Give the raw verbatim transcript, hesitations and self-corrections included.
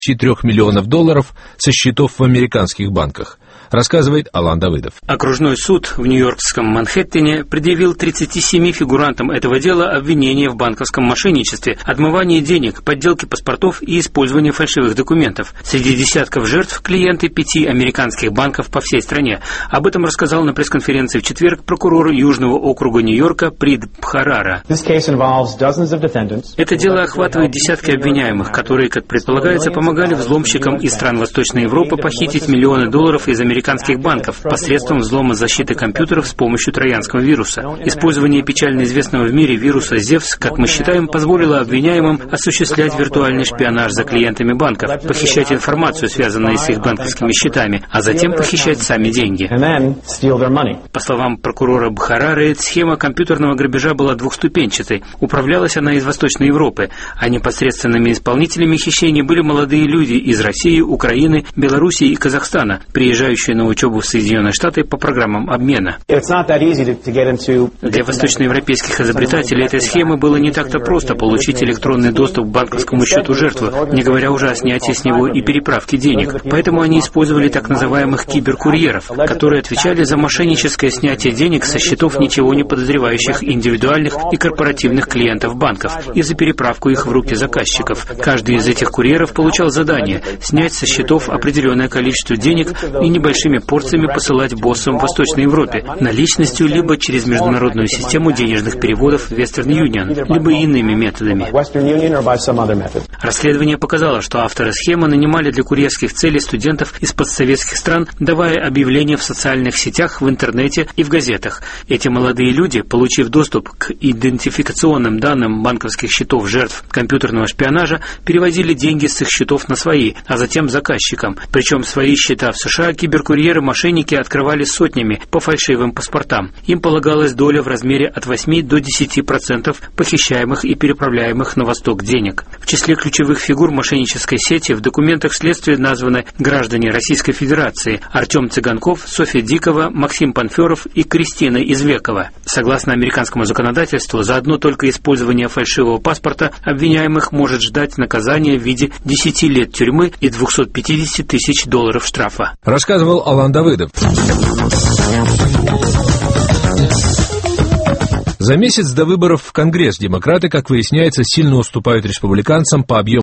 трёх миллионов долларов со счетов в американских банках, рассказывает Алан Давыдов. Окружной суд в нью-йоркском Манхэттене предъявил тридцати семи фигурантам этого дела обвинения в банковском мошенничестве, отмывании денег, подделке паспортов и использовании фальшивых документов. Среди десятков жертв клиенты пяти американских банков по всей стране. Об этом рассказал на пресс-конференции в четверг прокурор Южного округа Нью-Йорка Прид Бхарара. Это дело охватывает десятки обвиняемых, которые, как предполагается, помогали взломщикам из стран Восточной Европы похитить миллионы долларов из американских банков посредством взлома защиты компьютеров с помощью троянского вируса. Использование печально известного в мире вируса Зевс, как мы считаем, позволило обвиняемым осуществлять виртуальный шпионаж за клиентами банков, похищать информацию, связанную с их банковскими счетами, а затем похищать сами деньги. По словам прокурора Бхарары, схема компьютерного грабежа была двухступенчатой. Управлялась она из Восточной Европы, а непосредственными исполнителями хищений были молодые люди из России, Украины, Белоруссии и Казахстана, приезжающие на учебу в Соединенные Штаты по программам обмена. Для восточноевропейских изобретателей этой схемы было не так-то просто получить электронный доступ к банковскому счету жертвы, не говоря уже о снятии с него и переправке денег. Поэтому они использовали так называемых киберкурьеров, которые отвечали за мошенническое снятие денег со счетов ничего не подозревающих индивидуальных и корпоративных клиентов банков и за переправку их в руки заказчиков. Каждый из этих курьеров получал задание снять со счетов определенное количество денег и небольшими порциями посылать боссам в Восточной Европе наличностью либо через международную систему денежных переводов Western Union, либо иными методами. Расследование показало, что авторы схемы нанимали для курьерских целей студентов из постсоветских стран, давая объявления в социальных сетях, в интернете и в газетах. Эти молодые люди, получив доступ к идентификационным данным банковских счетов жертв компьютерного шпионажа, перевозили деньги с их счетов на свои, а затем заказчикам. Причем свои счета в США киберкурьеры-мошенники открывали сотнями по фальшивым паспортам. Им полагалась доля в размере от восьми до десяти процентов похищаемых и переправляемых на восток денег. В числе ключевых фигур мошеннической сети в документах следствия названы граждане Российской Федерации Артем Цыганков, Софья Дикова, Максим Панферов и Кристина Извекова. Согласно американскому законодательству, за одно только использование фальшивого паспорта обвиняемых может ждать наказание в виде десяти лет тюрьмы и двухсот пятидесяти тысяч долларов штрафа. Рассказывал Алан Давыдов. За месяц до выборов в Конгресс демократы, как выясняется, сильно уступают республиканцам по объему